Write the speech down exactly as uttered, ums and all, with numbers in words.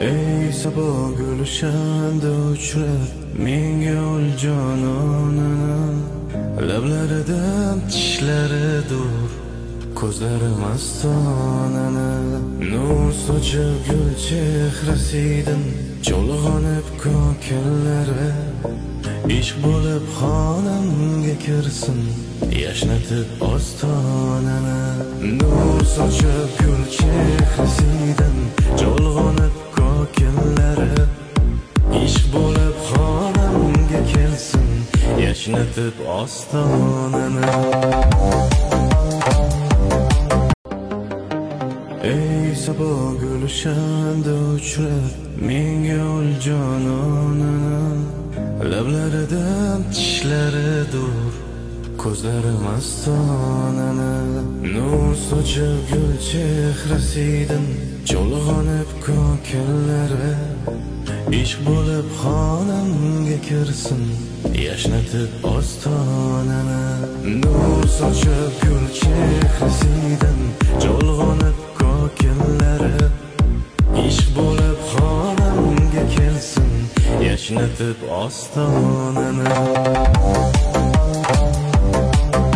Ey sabah gülüşende uçrar menga ol jononini. Lablaridan tishlari dur, ko'zlari mastonani. Nur sochib gul chehrasidan cho'lg'onib ko'killari. Ishq bo'lib xonamga kirsin, yashnatib ostonani. Nur sochib gul chehrasidan cho'lg'onib ko'killari. Ishq bo'lib xonamga kelsin, yashnatib ostonani. Ey sabah gülüşende uçrar menga ol jononini. Lablaridan tishlari dur, ko'zlari mastonani. Nur sochib gul chehrasidan cho'lg'onib ko'killari. Ishq bo'lib xonamga kirsin, yashnatib ostonani. Nur sochib gul chehrasidan cho'lg'onib ko'killari. Ishq bo'lib xonamga kelsin, yashnatib ostonani.